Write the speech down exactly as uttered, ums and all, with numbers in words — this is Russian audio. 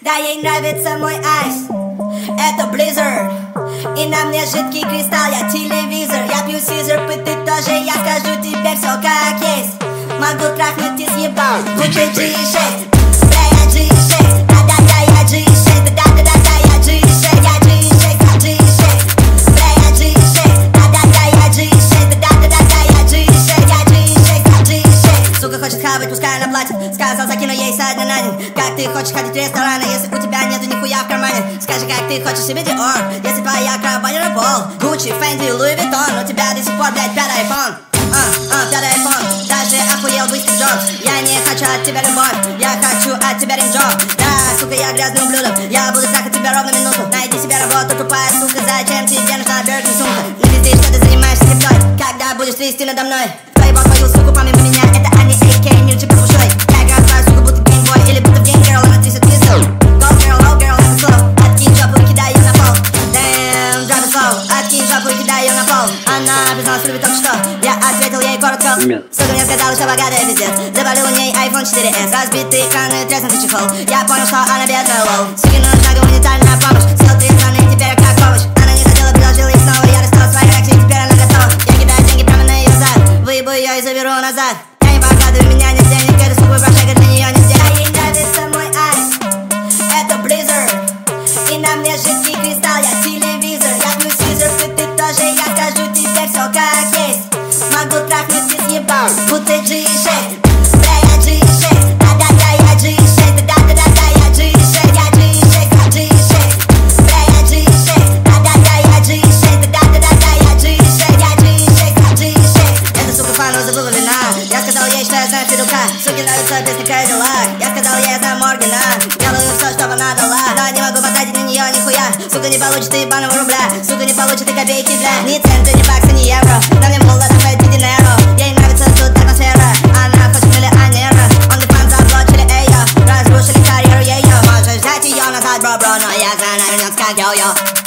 Да, ей нравится мой айс, это Blizzard. И на мне жидкий кристалл, я телевизор. Я пью сизер, ты тоже, я скажу тебе все как есть. Могу трахнуть и съебал, будто джи шесть. Да, я джи шесть, да-да-да, я джи шесть. Да-да-да-да, я джи шесть, я джи шесть, я джи шесть. Да, я джи шесть, да-да-да, я джи шесть. Да-да-да-да, я джи шесть, я джи шесть, я джи шесть. Сука хочет хавать, пускай она платит. Сказал, закину ей со дня на день. Как ты хочешь ходить в рестораны, если у тебя нету нихуя в кармане? Скажи, как ты хочешь себе Dior, если твоя карабанера пол. Gucci, Fendi, Louis Vuitton, у тебя до сих пор, блядь, пятый iPhone. А, а, пятый iPhone, даже охуел быть Стив Джобс. Я не хочу от тебя любовь, я хочу от тебя ринджоп. Да, сука, я грязным ублюдок, я буду трахать тебя ровно минуту. Найди себе работу, тупая сука, зачем тебе нужна Бёркин сумка? Не пизди, что ты занимаешься лептой, когда будешь трясти надо мной. Поебал твою суку помимо меня, это Ани эй кей, мир чипа пушой. Я играю свою суку, будто геймбой, или будто в Game Girl, она трясет пизду. Go girl, oh girl, это слово, откинь жопу и кидай ее на пол. Damn, drop it slow, откинь жопу и кидай ее на пол. Она призналась в любви только что, я ответил ей коротко. Сука мне сказала, что богатая пиздец. Заболел у ней айфон четыре эс, разбитый экран и треснутый чехол. Я понял, что она бедная, лол. Суке нужна гуманитарная помощь, сел три страны, теперь как помощь. Она не хотела, предложил ей снова, я расстал свои реакции, теперь она готова. Я кидаю деньги прямо на ее зад, выебу ее и заберу назад. Я не погадаю, у меня нет денег, эту суку прошага для нее не сделать. Ей нравится мой айс, это Blizzard. И на мне жидкий кристалл, я телевизор. Я пью сизер, ты, ты тоже, я скажу тебе все как есть. Могу трахнуть и съебал, будто джи шесть. Да, я джи шесть, да-да-да, я джи шесть. Да-да-да-да, я джи шесть, я джи шесть, я джи шесть. Да, я джи шесть, да-да-да, я джи шесть. Да-да-да-да, я джи шесть, я джи шесть, я джи шесть. Эта сука фану забыла вина. Я сказал ей, что я знаю Федука. Суке нравится песня Кадиллак. Я сказал ей, я знаю Моргана. Делаю все, чтобы она дала, но не могу потратить на нее нихуя. Сука не получит и ебаного рубля, сука не получит и копейки, бля. Ни цента, ни бакса, ни евро, на мне мула давай динеро. Ей нравится тут атмосфера, она хочет миллионера. Он и фан заблочили ее, разрушили карьеру ее. Можешь взять ее назад, бро-бро, но я знаю, она вернется как йо-йо.